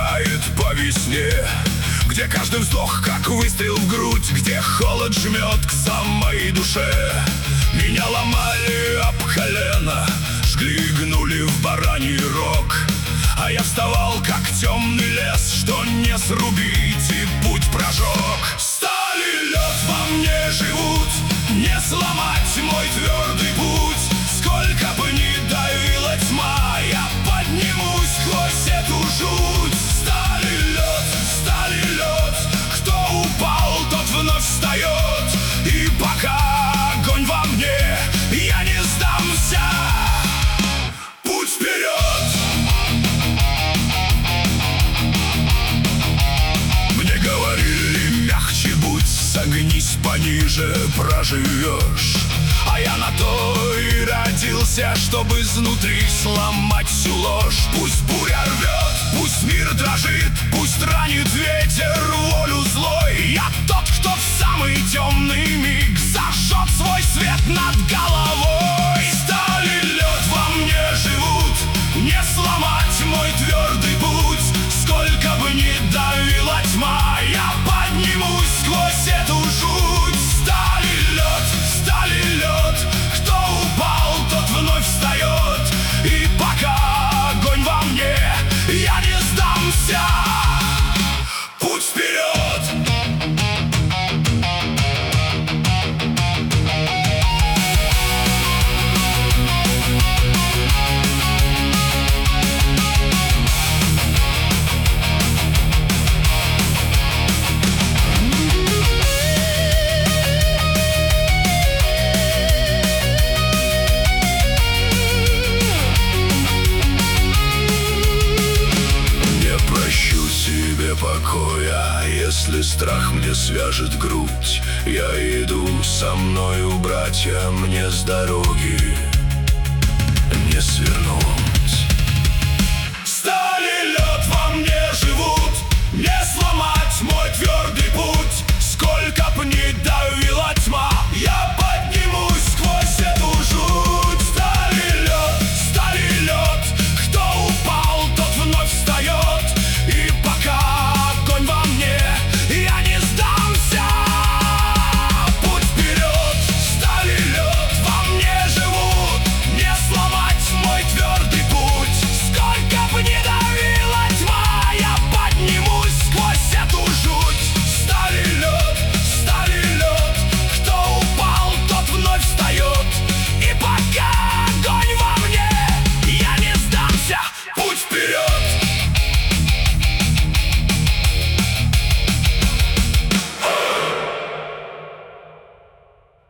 скучает по весне, где каждый вздох как выстрел в грудь, где холод жмет к самой душе. Меня ломали об колено, жгли и гнули в бараний рог, а я вставал как темный лес, что не срубить и путь прожег. Сталь и лед во мне живут, не сломать мой твердый путь. Сколько бы ни давила тьма, я поднимусь сквозь эту жуть. Сталь и лед, кто упал, тот вновь встает. И пока огонь во мне, я не сдамся. Путь вперед! Мне говорили, мягче будь, согнись пониже, проживешь. А я на то и родился, чтобы изнутри сломать всю ложь. Пусть буря рвет, пусть мир дрожит, пусть ранит ветер волю злой. Я тот, кто в самый темный миг зажжет свой свет над головой. Сталь и лед во мне живут, не сломать мой твердый путь. Сколько бы ни давила тьма, я поднимусь сквозь эту жуть. Сталь и лед, кто упал, тот вновь встает. И пока огонь во мне, я не сдамся. Путь вперед! Покоя, если страх мне свяжет грудь, я иду со мною, братья, мне с дороги не свернуть. Сталь и лед во мне живут, не сломать мой твердый путь.